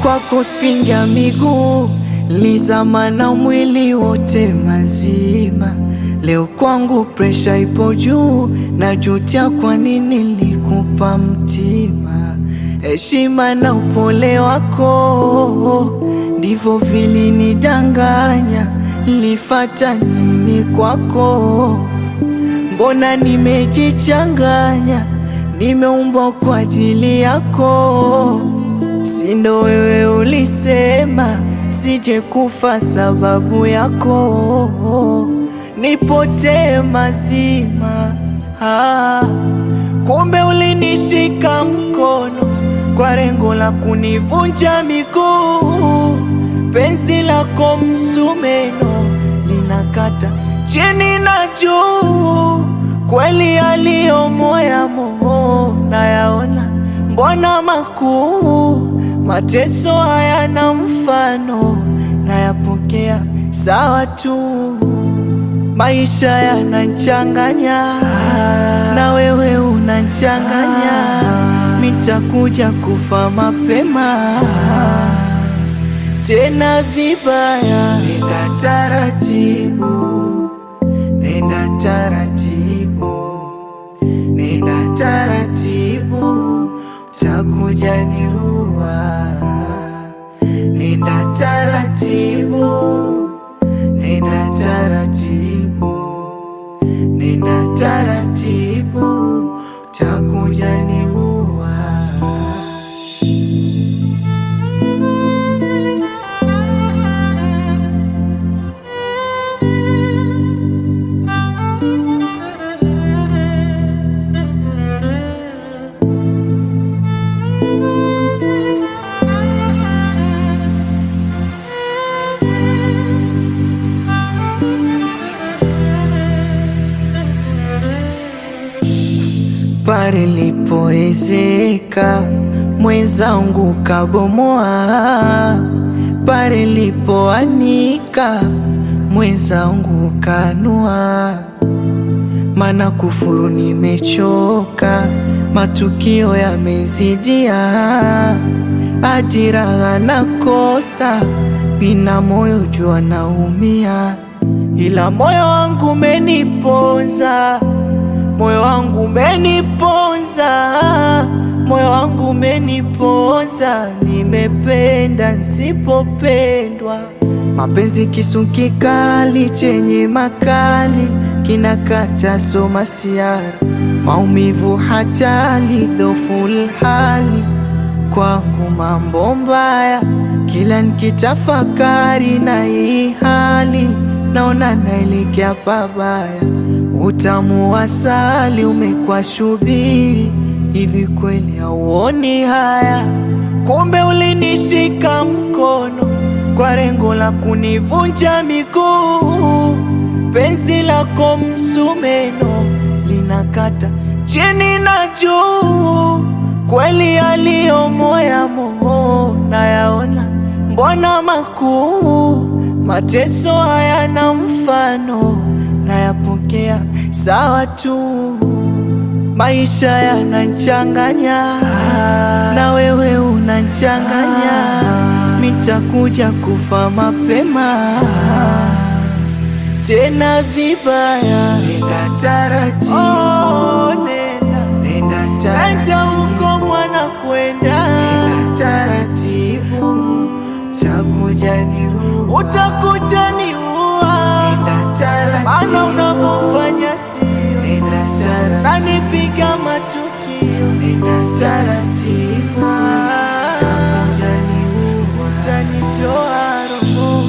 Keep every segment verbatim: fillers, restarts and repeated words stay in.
kwako spinga miguu, lizama na mwili wote mazima. Leo kwangu presha ipo juu, najutia kwa nini nilikupa mtima. Heshima na upole wako ndivyo vilinidanganya, nilifata nini kwako? Mbona nimejichanganya, nimeumbwa kwa ajili yako. Sindo wewe ulisema sije kufa sababu yako, nipotee mazima. Ah, kumbe ulinishika mkono kwa lengo la kunivunja miguu. Penzi lako msumeno linakata chini na juu, kweli yaliyo moyamo nayaona, mbona makuu. Mateso hayana mfano, nayapokea sawa tu. Maisha yanachanganya, na wewe unachanganya. Nitakuja kufa mapema tena vibaya. Nenda taratibu, nenda taratibu, nenda taratibu, utakuja niua. Nenda taratibu, nenda taratibu, nenda taratibu, utakuja niua. Pale lipoezeka mwenzangu kabomoa, pale lipoanika mwenzangu kanua. Mana kufuru nimechoka, matukio yamezidia, ajira nakosa, nina moyo jua naumia. Ila moyo wangu umeniponza, moyo wangu umeniponza, moyo wangu umeniponza. Nimependa nisipopendwa, mapenzi kisu kikali chenye makali, kinakata soma siara, maumivu hatali, dhoful hali. Kwangu mambo mbaya, kila nikitafakari na hii hali, naona naelekea pabaya. Utamu wa asali umekuwa shubiri, hivi kweli hauoni haya? Kumbe ulinishika mkono kwa lengo la kunivunja miguu. Penzi lako msumeno linakata chini na juu, kweli yaliyo moyamo nayaona, mbona makuu. Mateso hayana mfano, nayapokea sawa tu. Maisha yanachanganya, na wewe unachanganya. Nitakuja kufa mapema tena vibaya. Nenda taratibu, oh, nenda, nenda taratibu, nenda huko mwana kwenda. Nenda taratibu, utakuja niua, utakuja niua. Nenda taratibu, maana unavyofanya sio. Nenda taratibu, nanipiga matukio. Nenda taratibu, utakuja niua, utanitoa roho.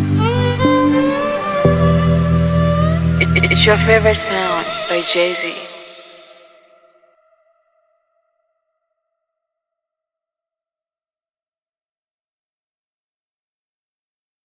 It's your favorite sound by Jay-Z.